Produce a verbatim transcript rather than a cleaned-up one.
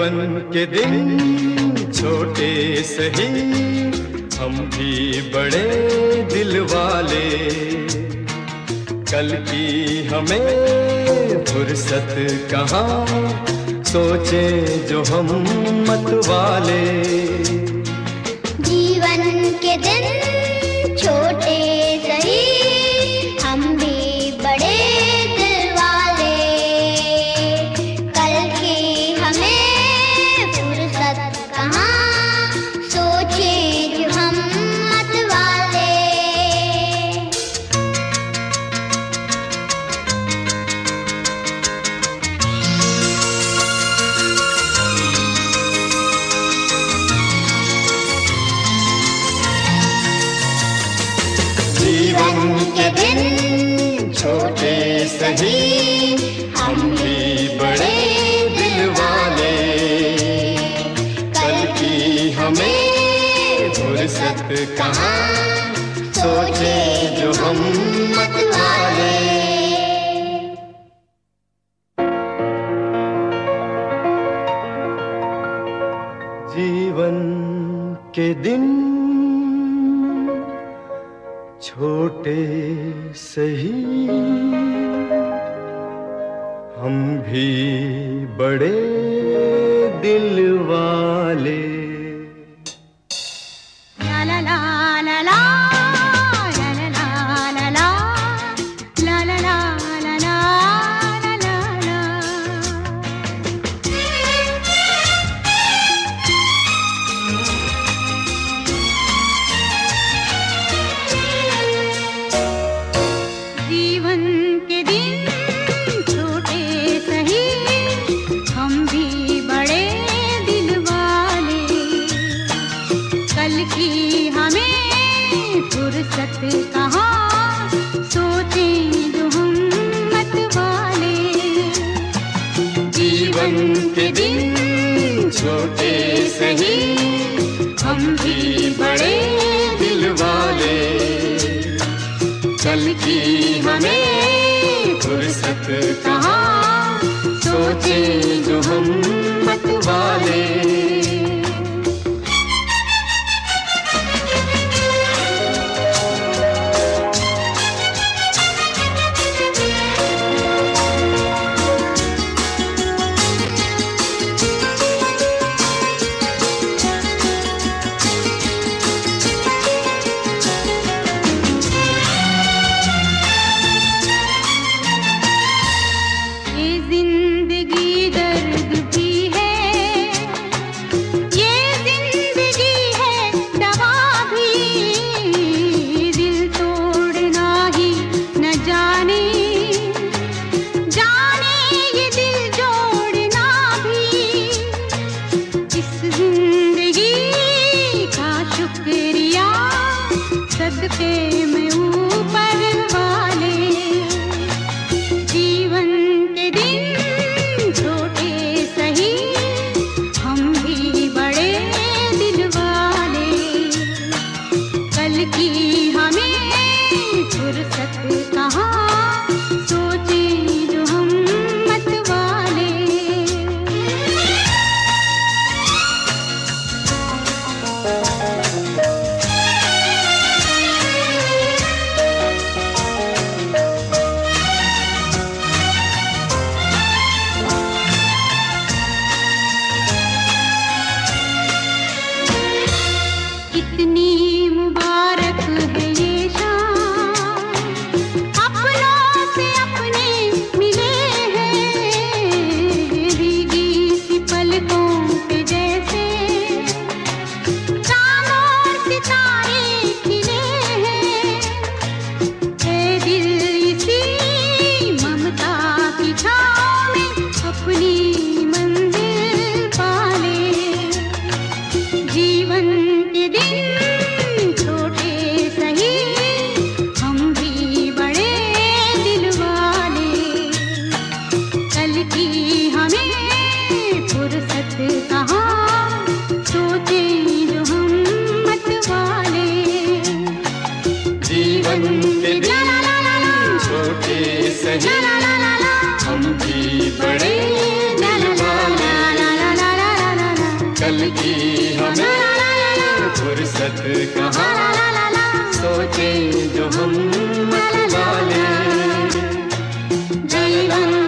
जीवन के दिन छोटे सही, हम भी बड़े दिल वाले। कल की हमें फुर्सत कहाँ, सोचें जो हम मत वाले। जीवन के दिन छोटे सही, हम भी बड़े दिल वाले। कल की हमें फुर्सत कहाँ, सोचे जो हम मत वाले। जीवन के दिन छोटे सही, हम भी बड़े दिल वाले। कल की हमें फुर्सत कहाँ, सोचे जो हम मत वाले। जीवन के दिन छोटे सही, हम भी बड़े दिल वाले। ला ला ला ला ला ला ला ला ला ला ला ला ला ला ला ला ला। जीवन के दिन छोटे सही, हम भी बड़े दिल वाले। कल की हमें फुर्सत कहाँ, सोचें जो हम मत वाले। जीवन के दिन छोटे सही, हम भी बड़े दिल वाले। कल की हमें फुर्सत कहाँ, सोचे जो हम मत वाले। ये जिंदगी दर्द भी है, ये जिंदगी है दवा भी। दिल तोड़ना ही न जाने, जाने ये दिल जोड़ना भी। इस जिंदगी का शुक्रिया सदके में ऊपर वाले। जीवन के दिन छोटे सही, हम भी बड़े दिल वाले। कल की हमें फुर्सत कहाँ, सोचे जो हम मत वाले। कल की हमें फुर्सत कहाँ, सोचे जो हम मत वाले। जय